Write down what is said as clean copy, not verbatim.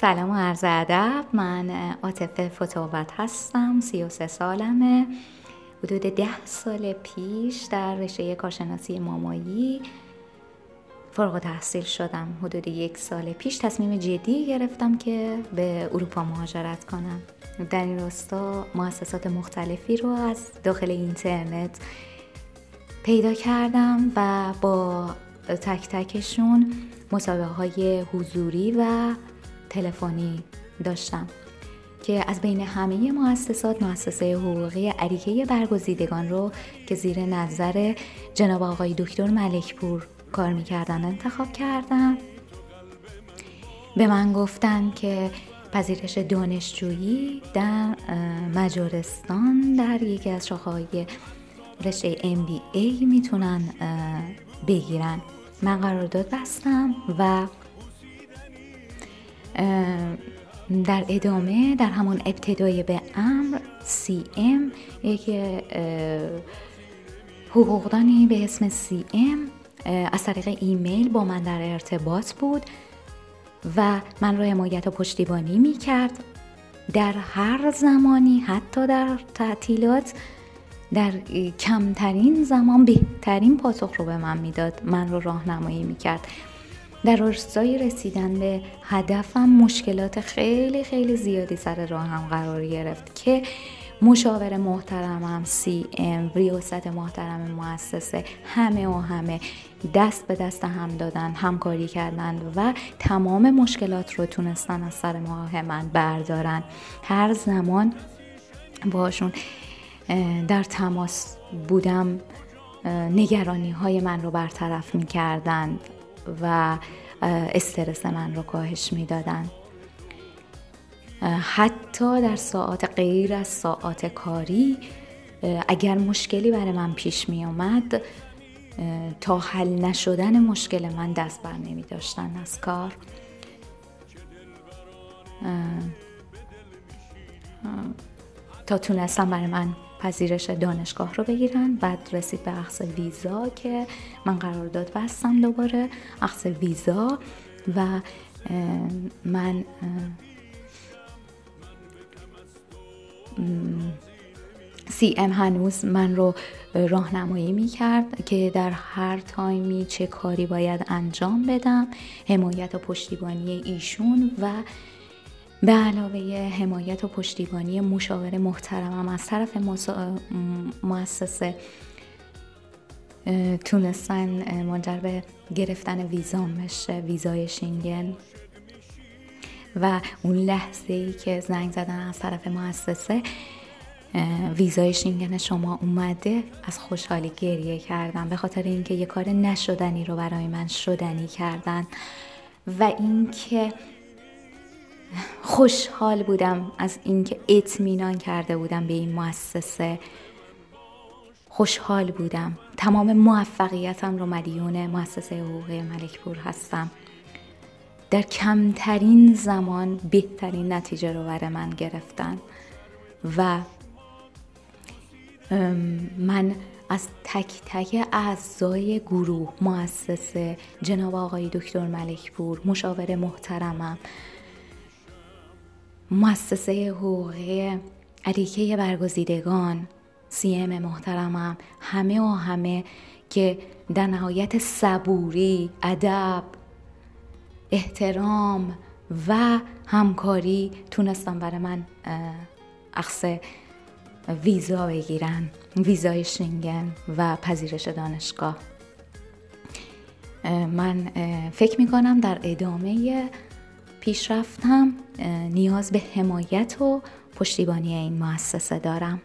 سلام و عرض ادب. من عاطفه فتاوت هستم. 33 سالمه. حدود 10 سال پیش در رشته کارشناسی مامایی فارغ التحصیل شدم. حدود 1 سال پیش تصمیم جدی گرفتم که به اروپا مهاجرت کنم. در این راستا مؤسسات مختلفی رو از داخل اینترنت پیدا کردم و با تک تکشون مسابقه های حضوری و تلفنی داشتم که از بین همه مؤسسات مؤسسه حقوقی اریکه برگزیدگان رو که زیر نظر جناب آقای دکتر ملکپور کار میکردن انتخاب کردم. به من گفتن که پذیرش دانشجویی در مجارستان در یکی از شاخه‌های رشته MBA میتونن بگیرن. من قرارداد بستم و در ادامه در همون ابتدای به امر CM یک حقوقدانی به اسم CM از طریق ایمیل با من در ارتباط بود و من رو حمایت و پشتیبانی می کرد در هر زمانی، حتی در تعطیلات، در کمترین زمان بهترین پاسخ رو به من میداد، من رو راهنمایی میکرد. در راستای رسیدن به هدفم مشکلات خیلی خیلی زیادی سر راهم قرار گرفت که مشاور محترمم CM، ریاست محترم مؤسسه، همه دست به دست هم دادن، همکاری کردن و تمام مشکلات رو تونستن از سر ماه من بردارن. هر زمان باشون در تماس بودم نگرانی های من رو برطرف می کردن و استرس من رو کاهش می دادن. حتی در ساعات غیر از ساعات کاری اگر مشکلی برای من پیش می آمد، تا حل نشدن مشکل من دست بر نمی داشتن از کار. تا تونستم برای من پذیرش دانشگاه رو بگیرن. بعد رسید به اخذ ویزا که من قرارداد بستم دوباره اخذ ویزا و من CM هنوز من رو راهنمایی میکرد که در هر تایمی چه کاری باید انجام بدم، حمایت و پشتیبانی ایشون و به علاوه حمایت و پشتیبانی مشاور محترمم از طرف مؤسسه تونستن منجر به گرفتن ویزام بشه، ویزای شنگن. و اون لحظه‌ای که زنگ زدن از طرف مؤسسه ویزای شنگن شما اومده، از خوشحالی گریه کردم به خاطر اینکه یه کار نشدنی رو برای من شدنی کردن و اینکه خوشحال بودم از اینکه اطمینان کرده بودم به این مؤسسه. خوشحال بودم. تمام موفقیتم رو مدیون مؤسسه حقوقی ملکپور هستم. در کمترین زمان بهترین نتیجه رو برای من گرفتن و من از تک تک اعضای گروه مؤسسه، جناب آقای دکتر ملکپور، مشاور محترمم، مؤسسه حقوقی اریکه برگزیدگان، CM محترمم، همه که در نهایت صبوری، ادب، احترام و همکاری تونستم برای من اخذ ویزا بگیرن، ویزای شنگن و پذیرش دانشگاه. من فکر میکنم در ادامه پیشرفتم نیاز به حمایت و پشتیبانی این مؤسسه دارم.